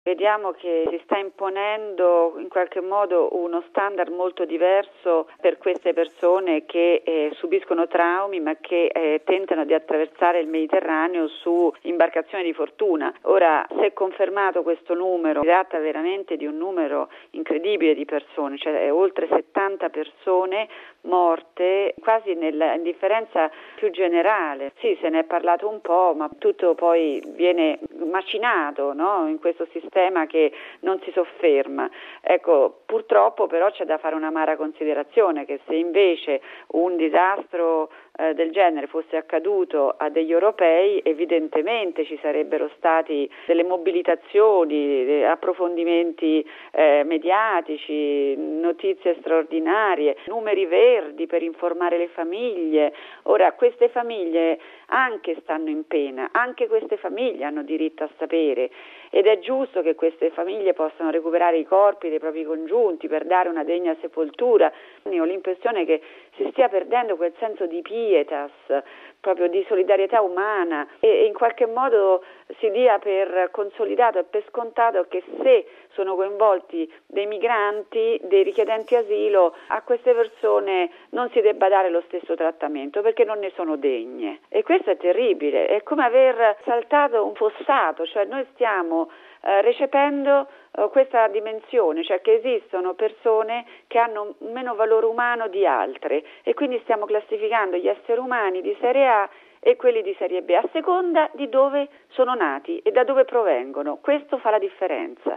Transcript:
Vediamo che si sta imponendo in qualche modo uno standard molto diverso per queste persone che subiscono traumi ma che tentano di attraversare il Mediterraneo su imbarcazioni di fortuna. Ora, se confermato questo numero, si tratta veramente di un numero incredibile di persone, cioè oltre 70 persone morte, quasi nell'indifferenza più generale. Sì, se ne è parlato un po', ma tutto poi viene macinato, no? In questo sistema che non si sofferma. Ecco, purtroppo però c'è da fare un'amara considerazione, che se invece un disastro del genere fosse accaduto a degli europei, evidentemente ci sarebbero stati delle mobilitazioni, approfondimenti mediatici, notizie straordinarie, numeri verdi per informare le famiglie. Ora, queste famiglie anche stanno in pena, anche queste famiglie hanno diritto a sapere, ed è giusto che queste famiglie possano recuperare i corpi dei propri congiunti per dare una degna sepoltura. Ho l'impressione che si stia perdendo quel senso di pietas, proprio di solidarietà umana, e in qualche modo si dia per consolidato e per scontato che se sono coinvolti dei migranti, dei richiedenti asilo, a queste persone non si debba dare lo stesso trattamento perché non ne sono degne. E questo è terribile, è come aver saltato un fossato, cioè noi stiamo recependo questa dimensione, cioè che esistono persone che hanno meno valore umano di altre, e quindi stiamo classificando gli esseri umani di serie A e quelli di serie B a seconda di dove sono nati e da dove provengono. Questo fa la differenza.